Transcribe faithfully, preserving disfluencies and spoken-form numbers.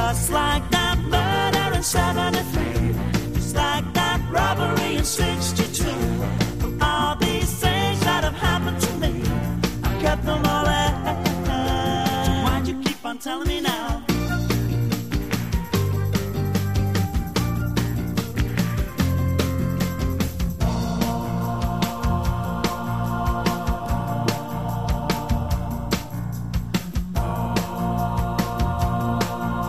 Just like that murder in seventy-three, just like that robbery in sixty-two.